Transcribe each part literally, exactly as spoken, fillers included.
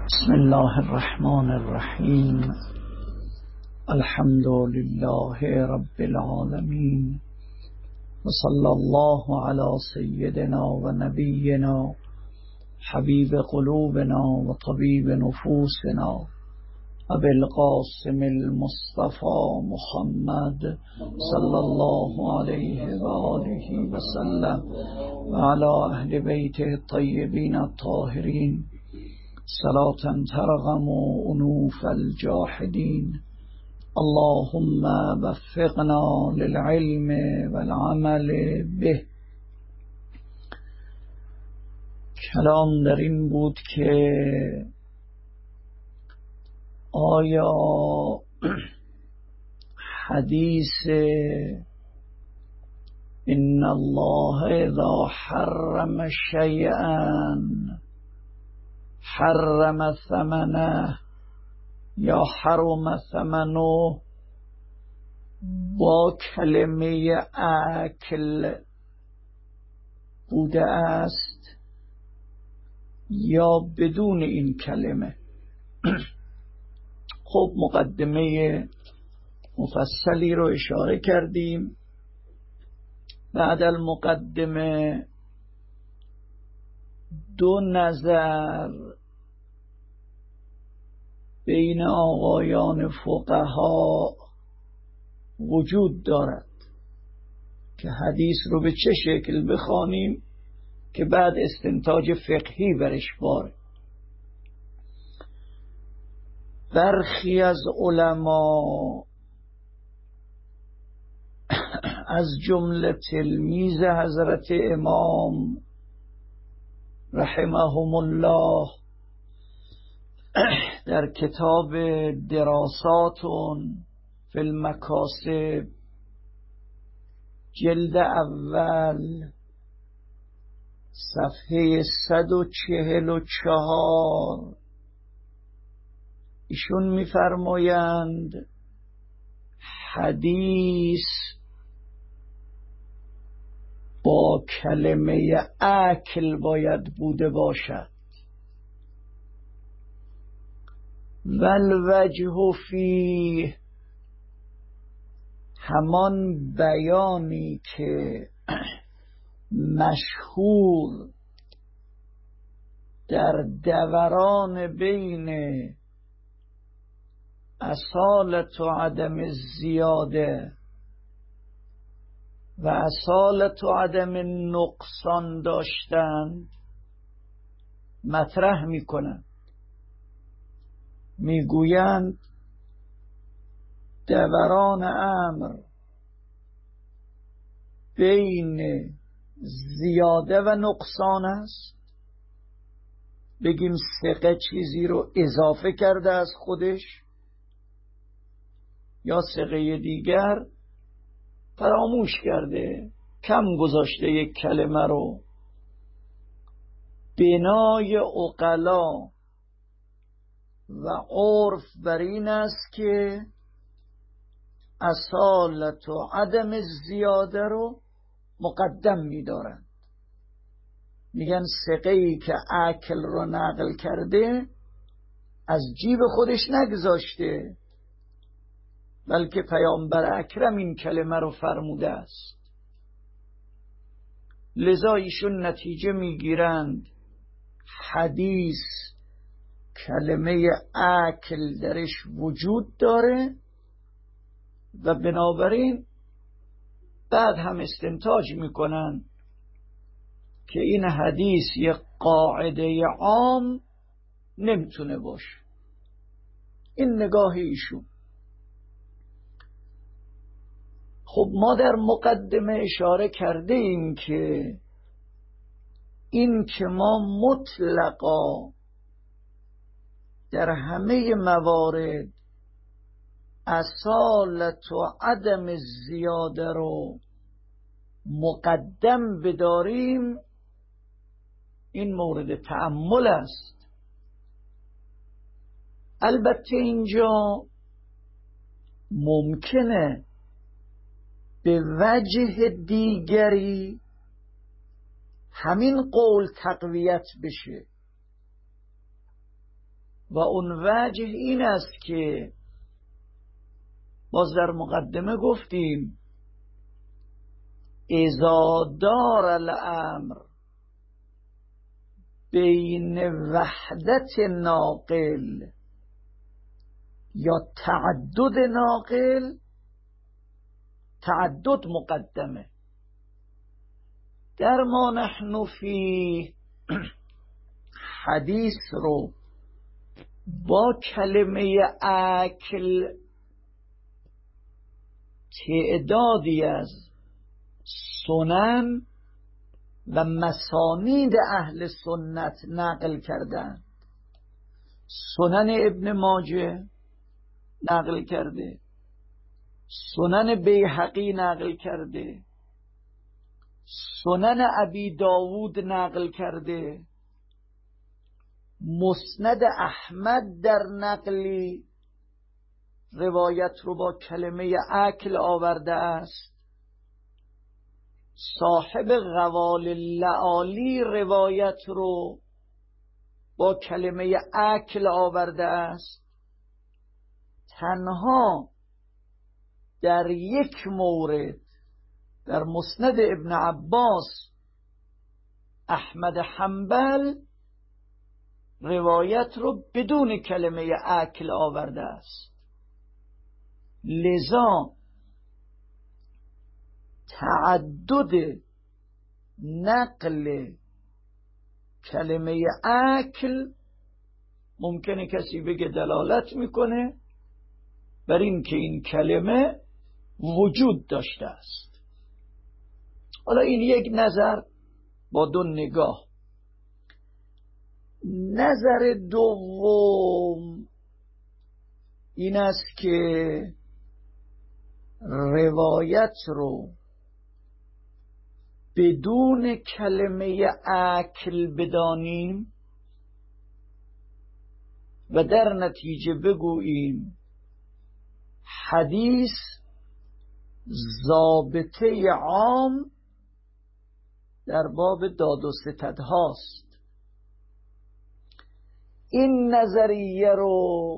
بسم الله الرحمن الرحیم. الحمد لله رب العالمین و صلی الله علی سیدنا و نبینا حبیب قلوبنا و طبیب نفوسنا ابوالقاسم المصطفى محمد صلی الله علیه و آله و سلم و علی اهل بیته الطیبین الطاهرین صلاة ترغم انوف الجاحدین. اللهم وفقنا للعلم والعمل به. کلام در این بود که آیا حدیث ان الله اذا حرم شیئا حرم ثمنه یا حرم ثمنه با کلمه اکل بوده است یا بدون این کلمه؟ خب مقدمه مفصلی رو اشاره کردیم. بعد المقدمه دو نظر بین آقایان فقها وجود دارد که حدیث رو به چه شکل بخوانیم که بعد استنتاج فقهی برش باره. برخی از علما از جمله تلمیذ حضرت امام رحمهم الله در کتاب دراساتون فی المکاسب جلد اول صفحه صد و چهل و چهار ایشون می‌فرمایند حدیث با کلمه اکل باید بوده باشد. والوجه فیه، همان بیانی که مشهور در دوران بین اصالت و عدم زیاده و اصالت و عدم نقصان داشتند مطرح می کنند. می گویند دوران امر بین زیاده و نقصان است. بگیم ثقه چیزی رو اضافه کرده از خودش یا ثقه دیگر فراموش کرده، کم گذاشته یک کلمه رو. بنای عقلا و عرف بر این است که اصالت و عدم زیاده رو مقدم می‌دارند. میگن ثقه‌ای که اکل رو نقل کرده از جیب خودش نگذاشته، بلکه پیامبر اکرم این کلمه رو فرموده است. لذا ایشون نتیجه میگیرند حدیث کلمه اکل درش وجود داره و بنابراین بعد هم استنتاج میکنن که این حدیث یک قاعده عام نمیتونه باشه. این نگاه ایشون. خب ما در مقدمه اشاره کرده ایم که این که ما مطلقا در همه موارد اصالت و عدم زیاده رو مقدم بداریم، این مورد تأمل است. البته اینجا ممکنه به وجه دیگری همین قول تقویت بشه. و اون وجه این است که باز در مقدمه گفتیم اذا دار الامر بین وحدت ناقل یا تعدد ناقل، تعدد مقدمه. در ما نحن فی حدیث رو با کلمه اکل تعدادی از سنن و مسانید اهل سنت نقل کردند. سنن ابن ماجه نقل کرده، سنن بیهقی نقل کرده، سنن ابی داود نقل کرده، مسند احمد در نقلی روایت رو با کلمه اکل آورده است، صاحب غوال اللعالی روایت رو با کلمه اکل آورده است. تنها در یک مورد در مسند ابن عباس احمد حنبل روایت رو بدون کلمه اکل آورده است. لذا تعدد نقل کلمه اکل ممکنه کسی بگه دلالت میکنه بر این که این کلمه وجود داشته است. حالا این یک نظر با دو نگاه. نظر دوم این است که روایت رو بدون کلمه اکل بدانیم و در نتیجه بگوییم حدیث ضابطه عام در باب داد و ستد هاست. این نظریه رو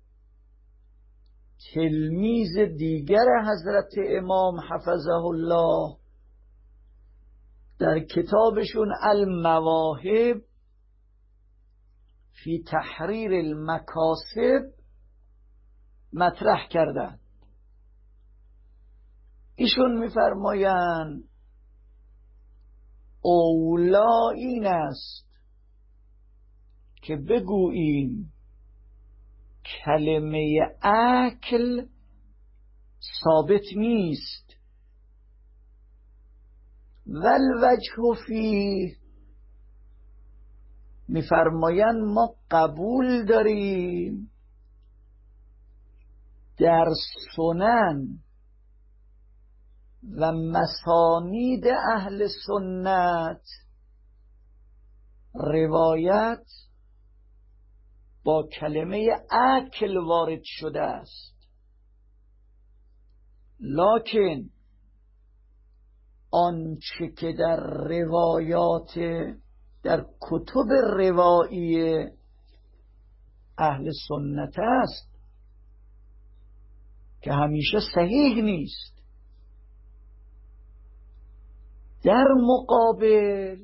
تلمیذ دیگر حضرت امام حفظه الله در کتابشون المواهب فی تحریر المکاسب مطرح کردند. ایشون میفرمایند اولا این است که بگوییم کلمه اکل ثابت نیست، والوجه فیه میفرمایند ما قبول داریم در سنن و مسانید اهل سنت روایت با کلمه اکل وارد شده است، لکن آنچه که در روایات در کتب روایی اهل سنت است که همیشه صحیح نیست. در مقابل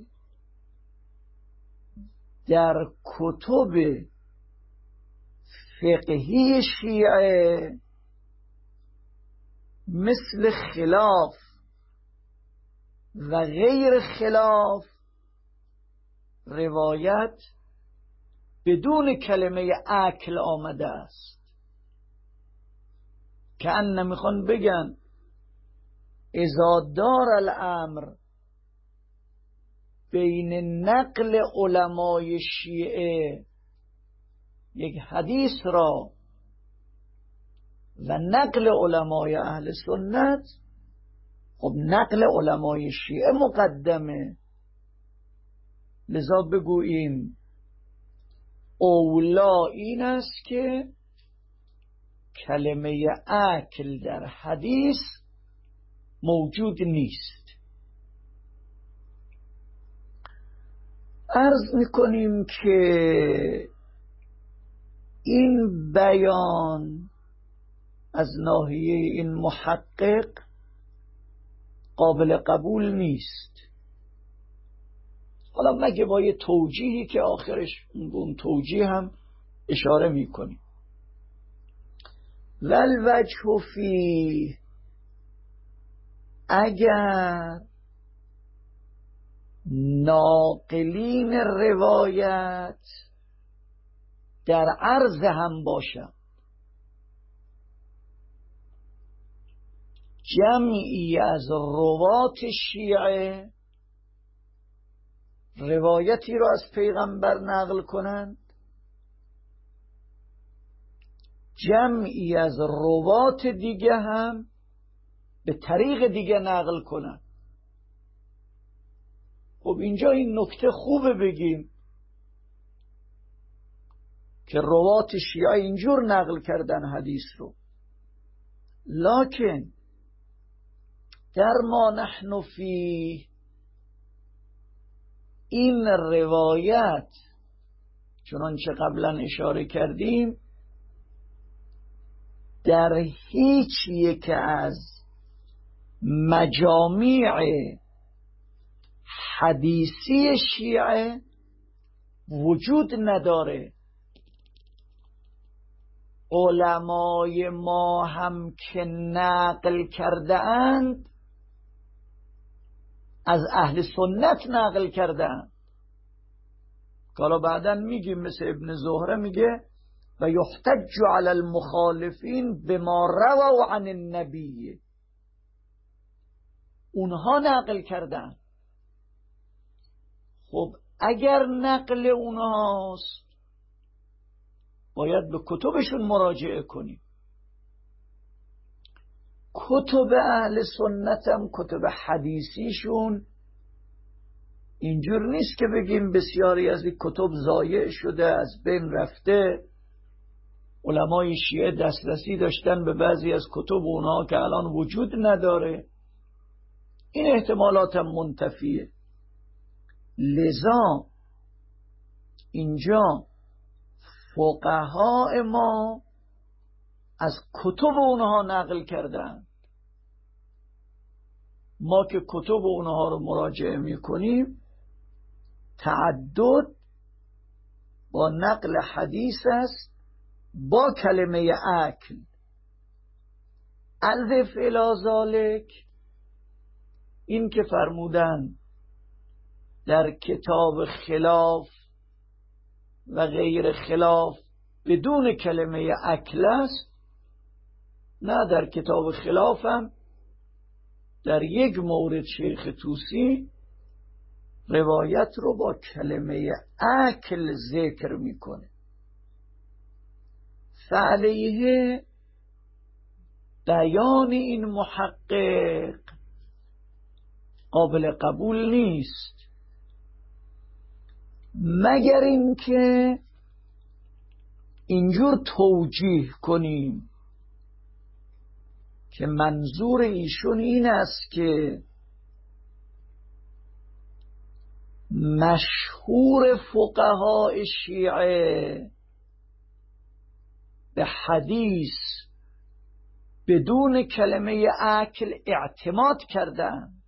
در کتب فقهی شیعه مثل خلاف و غیر خلاف روایت بدون کلمه اکل آمده است، که ان میخوان بگن اذا دار الامر بین نقل علمای شیعه یک حدیث را و نقل علمای اهل سنت، خب نقل علمای شیعه مقدمه، لذا بگوییم اولا این است که کلمه اکل در حدیث موجود نیست. عرض میکنیم که این بیان از ناحیه این محقق قابل قبول نیست. حالا مگه با یه توجیهی که آخرش اون توجیه هم اشاره میکنیم. والوجه فی، اگر ناقلین روایت در عرض هم باشد، جمعی از روات شیعه روایتی را از پیغمبر نقل کنند، جمعی از روات دیگه هم به طریق دیگه نقل کنند. خب اینجا این نکته خوبه بگیم که روات شیعه اینجور نقل کردن حدیث رو، لکن در ما نحن فی این روایت چنانچه قبلا اشاره کردیم در هیچ یک از مجامع حدیثی شیعه وجود نداره. علمای ما هم که نقل کرده اند از اهل سنت نقل کرده اند. حالا بعدا میگیم مثل ابن زهره میگه و یحتج علی المخالفین بما رووا عن النبی، اونها نقل کردن. خب اگر نقل اونهاست باید به کتبشون مراجعه کنیم. کتب اهل سنت هم کتب حدیثیشون اینجور نیست که بگیم بسیاری از این کتب ضایع شده، از بین رفته. علمای شیعه دسترسی داشتن به بعضی از کتب اونها که الان وجود نداره. این احتمالات هم منتفیه. لذا اینجا فقهای ما از کتب اونها نقل کردن. ما که کتب اونها رو مراجعه میکنیم تعدد با نقل حدیث است با کلمه اکل. الف الی ذالک، این که فرمودن در کتاب خلاف و غیر خلاف بدون کلمه اکل است، نه در کتاب خلافم در یک مورد شیخ طوسی روایت رو با کلمه اکل ذکر میکنه. فعلیه بیان این محقق قابل قبول نیست، مگر اینکه اینجور توجیه کنیم که منظور ایشون این است که مشهور فقهای شیعه به حدیث بدون کلمه اکل اعتماد کردند،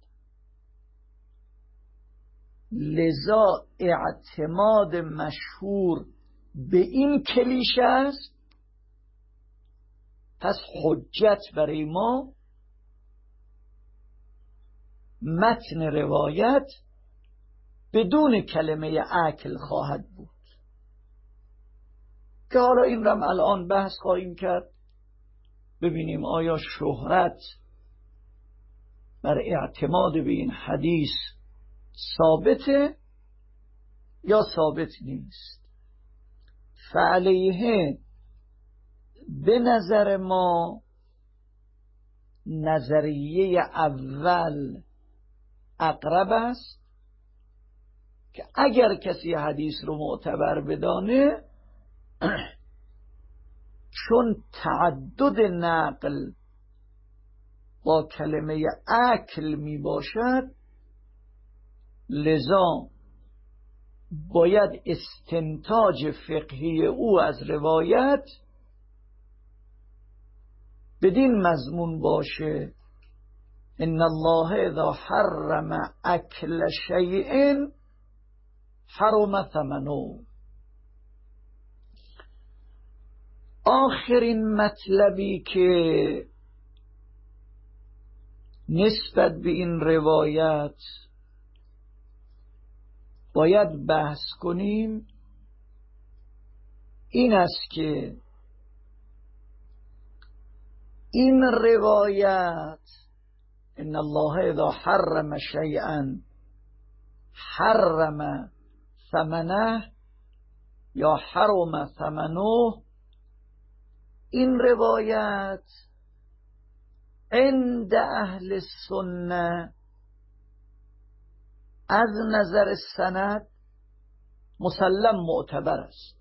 لذا اعتماد مشهور به این کلیشه است، پس حجت برای ما متن روایت بدون کلمه اکل خواهد بود. که حالا این رم الان بحث خواهیم کرد، ببینیم آیا شهرت بر اعتماد به این حدیث ثابته یا ثابت نیست. فعلیه به نظر ما نظریه اول اقرب است که اگر کسی حدیث رو معتبر بدانه، چون تعدد نقل با کلمه اکل می باشد، لذا باید استنتاج فقهی او از روایت بدین مضمون باشه: ان الله اذا حرم اکل شیء حرم ثمنه. آخرین مطلبی که نسبت به این روایت باید بحث کنیم این است که این روایت ان الله اذا حرم شیئا حرم ثمنه یا حرم ثمنه، این روایت عند اهل سنت از نظر سند مسلم معتبر است،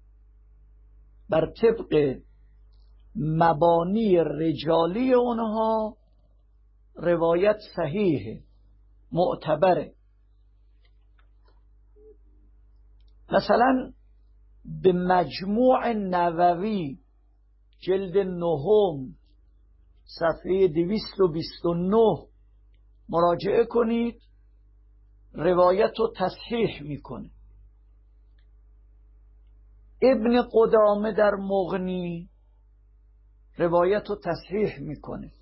بر طبق مبانی رجالی اونها روایت صحیح معتبره. مثلا به مجموع نووی جلد نهم صفحه دویست و بیست و نه مراجعه کنید، روایت رو تصحیح میکنه. ابن قدامه در مغنی روایت رو تصحیح میکنه.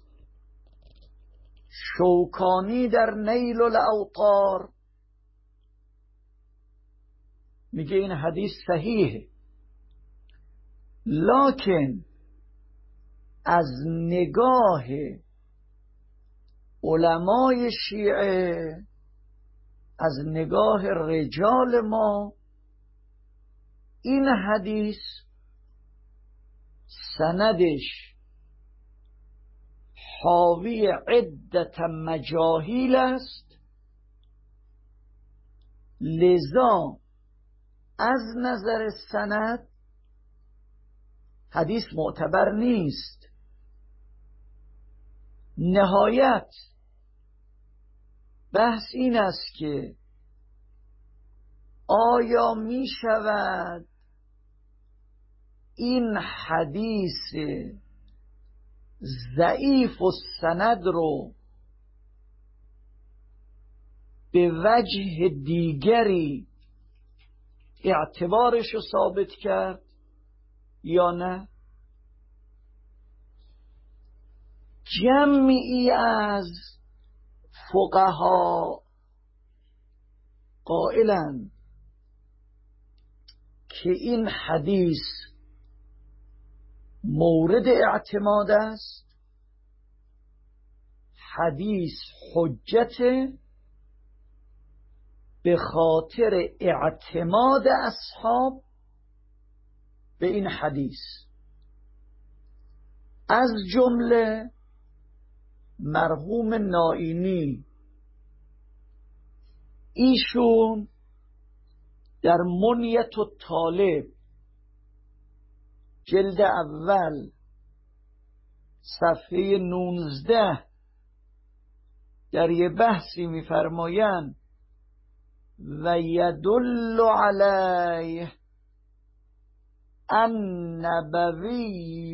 شوکانی در نیل الاوطار میگه این حدیث صحیحه، لکن از نگاه علمای شیعه، از نگاه رجال ما، این حدیث سندش حاوی عدت مجاهیل است، لذا از نظر سند حدیث معتبر نیست. نهایت بحث این است که آیا می شود این حدیث ضعیف و سند رو به وجه دیگری اعتبارش رو ثابت کرد یا نه؟ جمعی از فقها قائلند که این حدیث مورد اعتماد است، حدیث حجت به خاطر اعتماد اصحاب به این حدیث، از جمله مرحوم نائینی. ایشون در منیت الطالب جلد اول صفحه نوزده در یه بحثی می‌فرمایند و یدل علیه النبوی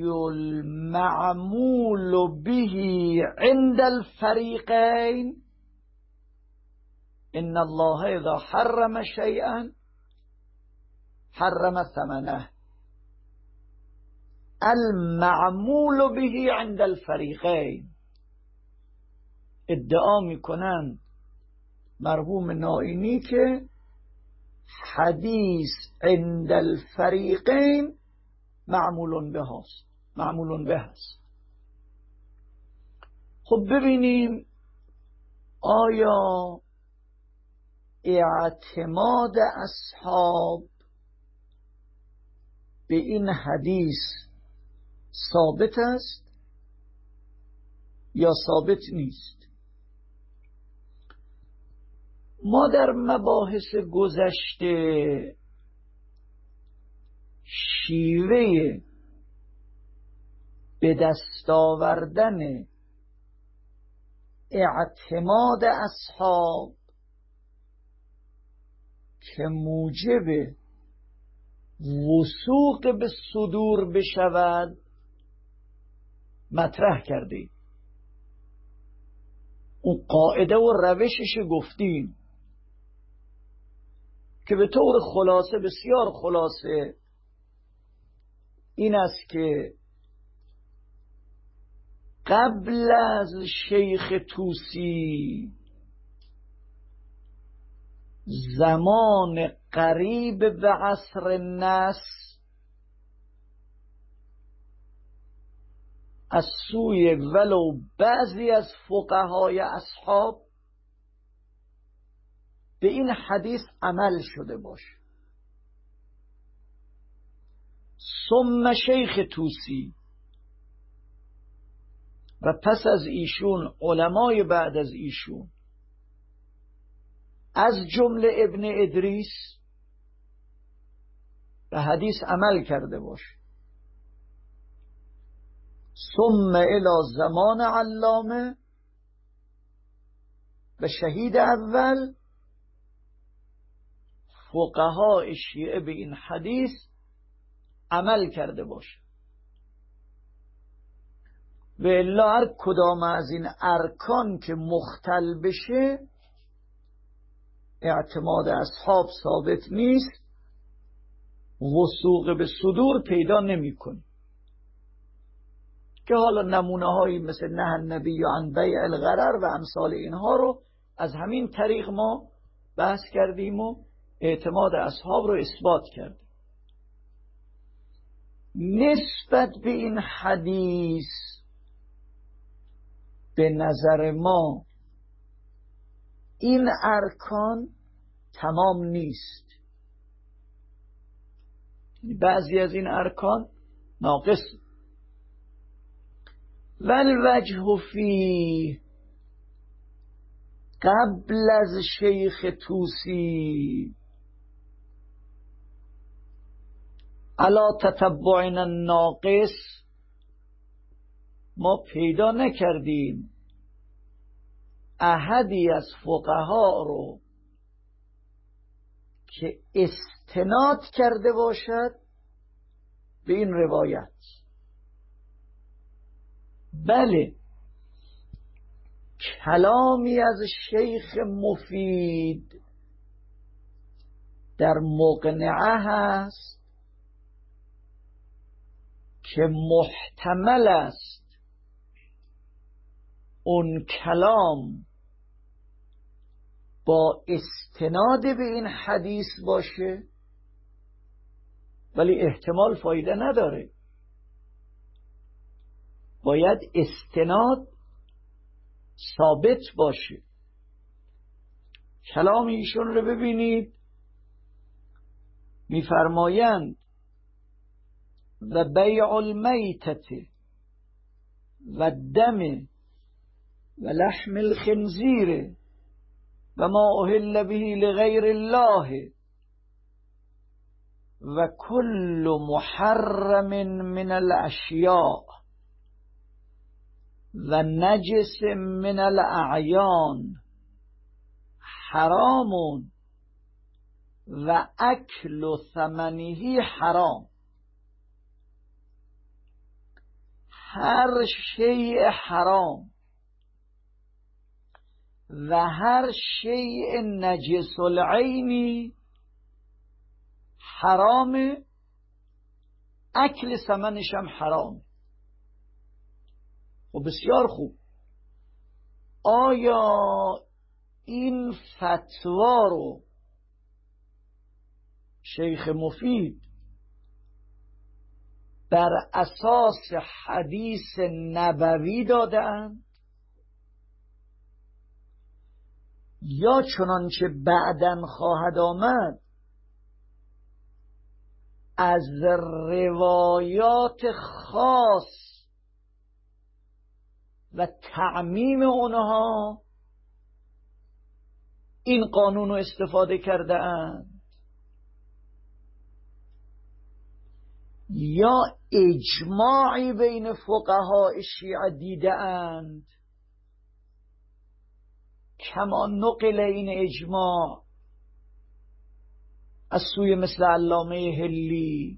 المعمول به عند الفریقین ان الله اذا حرم شیئا حرم ثمنه. المعمول به عند الفریقین، ادعا میکنند مرحوم نائینی که حدیث عند الفریقین معمول به است، معمول به است. خب ببینیم آیا اعتماد اصحاب به این حدیث ثابت است یا ثابت نیست؟ ما در مباحث گذشته شیوه به دست آوردن اعتماد اصحاب که موجب وثوق به صدور بشود مطرح کرده. اون قاعده و روشش گفتیم که به طور خلاصه، بسیار خلاصه، این است که قبل از شیخ طوسی زمان قریب به عصر نس از سوی ولو بعضی از فقهای اصحاب به این حدیث عمل شده باشه. ثم شیخ طوسی و پس از ایشون علمای بعد از ایشون از جمله ابن ادریس به حدیث عمل کرده باشه. ثم الی زمان علامه و شهید اول فقهای شیعه به این حدیث عمل کرده باشه. و الا هر کدام از این ارکان که مختل بشه اعتماد اصحاب ثابت نیست، وثوق به صدور پیدا نمی کنه. که حالا نمونه هایی مثل نه النبی عن بیع الغرر و امثال اینها رو از همین طریق ما بحث کردیم و اعتماد اصحاب رو اثبات کردیم. نسبت به این حدیث به نظر ما این ارکان تمام نیست، بعضی از این ارکان ناقص. والوجه فی قبل از شیخ طوسی علا تتبعنا الناقص، ما پیدا نکردیم احدی از فقها رو که استناد کرده باشد به این روایت. بله، کلامی از شیخ مفید در مقنعه هست که محتمل است اون کلام با استناد به این حدیث باشه، ولی احتمال فایده نداره. باید استناد ثابت باشه. کلام ایشون رو ببینید، میفرمایند و بیع المیتت و دم و لحم الخنزیر و ما اهل به لغیر الله و کل محرم من الاشیاء و نجس من الاعیان حرام و اکل ثمنه حرام. هر شیء حرام و هر شیء نجس العینی حرام، اکل ثمنش هم حرام. و بسیار خوب، آیا این فتوا رو شیخ مفید بر اساس حدیث نبوی دادند یا چنانچه بعداً خواهد آمد از روایات خاص و تعمیم اونها این قانون رو استفاده کرده اند یا اجماعی بین فقهای شیعه دیده اند کما نقل این اجماع از سوی مثل علامه هلی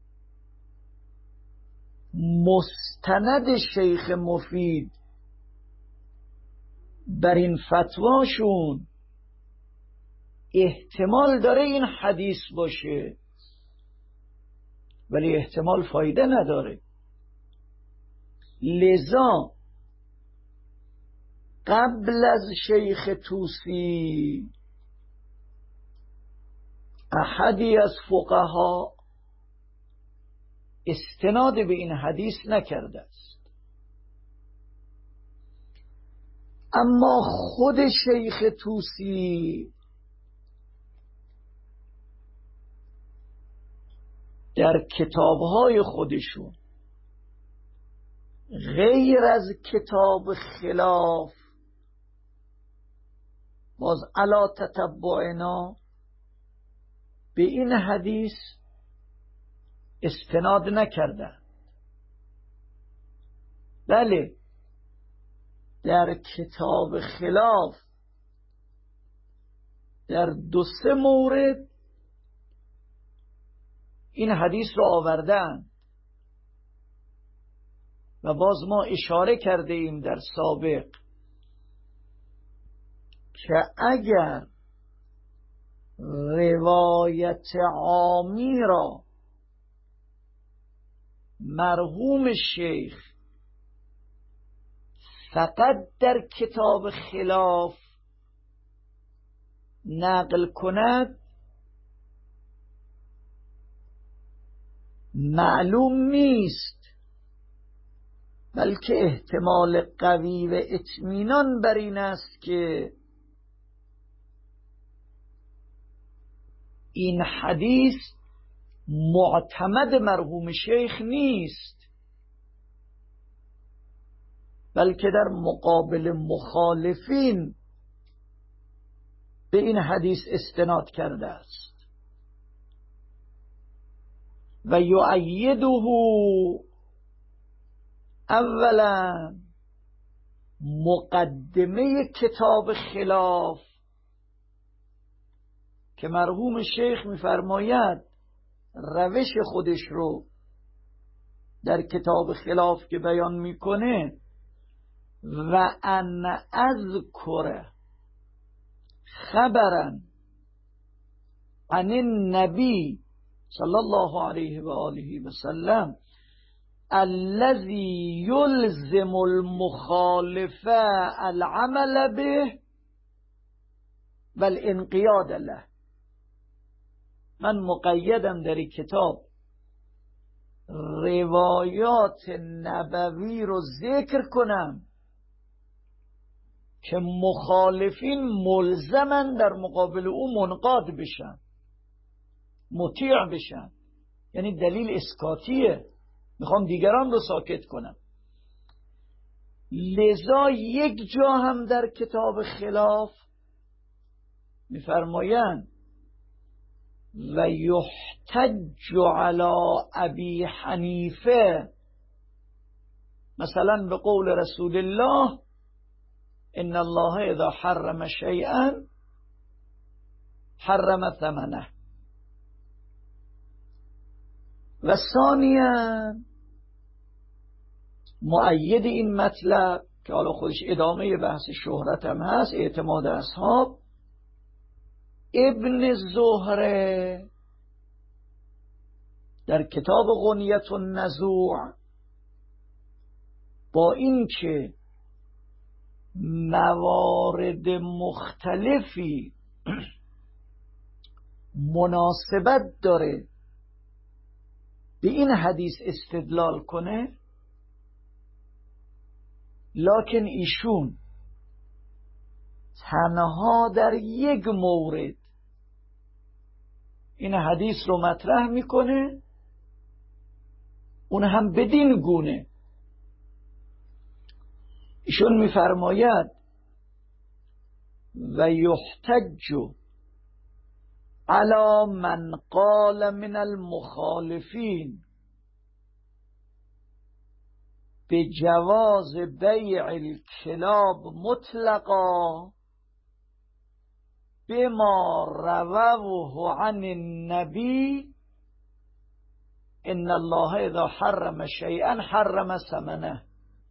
مستند شیخ مفید بر این فتواشون احتمال داره این حدیث باشه، ولی احتمال فایده نداره. لذا قبل از شیخ طوسی احدی از فقها استناد به این حدیث نکرده است. اما خود شیخ طوسی در کتابهای خودشون غیر از کتاب خلاف باز علا تتبعنا به این حدیث استناد نکردن. بله در کتاب خلاف در دو سه مورد این حدیث رو آوردن و باز ما اشاره کرده ایم در سابق که اگر روایت عامی را مرحوم شیخ فقط در کتاب خلاف نقل کند، معلوم نیست، بلکه احتمال قوی و اطمینان بر این است که این حدیث معتمد مرحوم شیخ نیست، بلکه در مقابل مخالفین به این حدیث استناد کرده است. و یؤیده اولا مقدمه کتاب خلاف که مرحوم شیخ می‌فرماید روش خودش رو در کتاب خلاف که بیان میکنه و ان اذکر خبرا عن النبی صلی الله علیه و آله و سلم الذي يلزم المخالف العمل به والانقياد له. من مقیدم در این کتاب روایات نبوی رو ذکر کنم که مخالفین ملزمن در مقابل او منقاد بشن، مطیع بشن. یعنی دلیل اسکاتیه، میخوام دیگران رو ساکت کنم. لذا یک جا هم در کتاب خلاف میفرمایند و یحتج علی ابی حنیفه مثلا به قول رسول الله ان الله اذا حرم شیئا حرم ثمنه. و ثانیا مؤید این مطلب که حالا خودش ادامه بحث شهرت هم هست، اعتماد اصحاب، ابن زهره در کتاب غنیت النزوع با این که موارد مختلفی مناسبت داره به این حدیث استدلال کنه، لکن ایشون تنها در یک مورد این حدیث رو مطرح میکنه، اون هم بدین گونه. ایشون میفرماید و یحتج علی من قال من المخالفین به جواز بیع الکلاب مطلقا بما رووه عن النبی ان الله اذا حرم شیئا حرم ثمنه.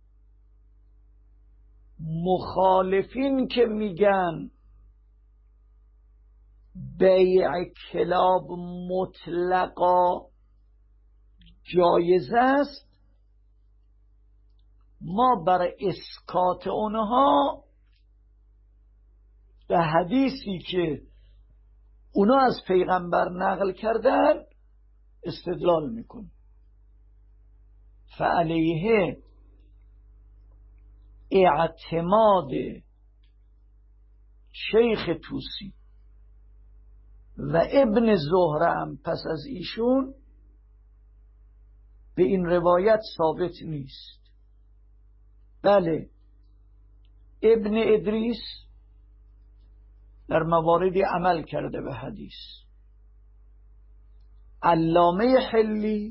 مخالفین که میگن بیع کلاب مطلقا جایز است، ما برای اسکات اونها به حدیثی که اونا از پیغمبر نقل کردن استدلال میکن. فعلیه اعتماد شیخ طوسی و ابن زهره هم پس از ایشون به این روایت ثابت نیست. بله، ابن ادریس در مواردی عمل کرده به حدیث، علامه حلی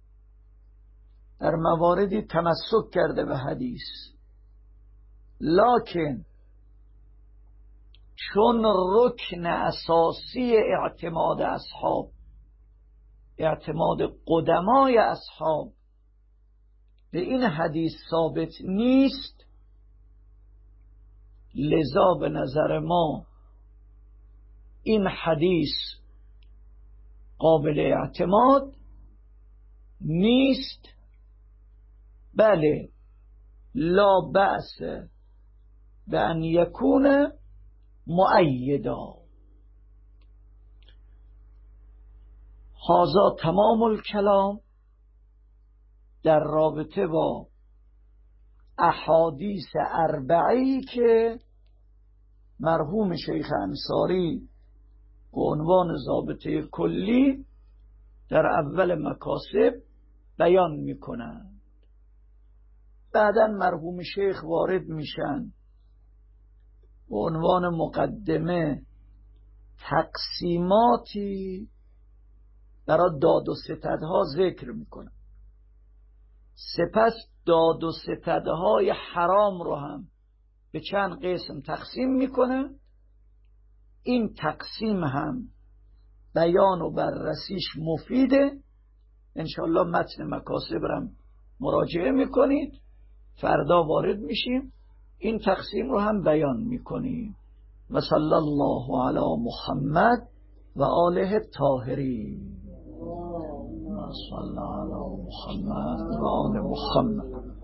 در مواردی تمسک کرده به حدیث، لکن چون رکن اساسی اعتماد اصحاب، اعتماد قدمای اصحاب به این حدیث ثابت نیست، لذا به نظر ما این حدیث قابل اعتماد نیست. بله، لا بأس به ان یکون مؤیدا. هذا تمام الکلام در رابطه با احادیث اربعی که مرحوم شیخ انصاری به عنوان ضابطه کلی در اول مکاسب بیان میکنند. بعدا مرحوم شیخ وارد میشن به عنوان مقدمه تقسیماتی برای داد و ستدها ذکر میکنن، سپس داد و ستدهای حرام رو هم به چند قسم تقسیم میکنن. این تقسیم هم بیان و بررسیش مفیده، انشاءالله متن مکاسب رو مراجعه میکنید، فردا وارد میشیم این تقسیم رو هم بیان میکنیم. و صلی الله علی محمد و آله الطاهرین. و صلی علی محمد و آل محمد.